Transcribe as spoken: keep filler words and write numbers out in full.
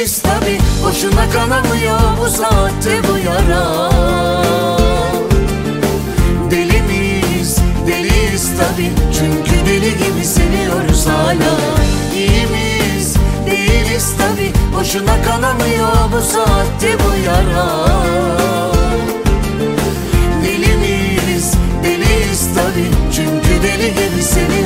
Deliyiz tabi, boşuna kanamıyor bu saatte bu yara. Deli miyiz, deliyiz tabi, çünkü deli gibi seviyoruz hala. İyi miyiz, değiliz tabi, boşuna kanamıyor bu saatte bu yara. Deli miyiz, deliyiz tabi, çünkü deli gibi seviyoruz.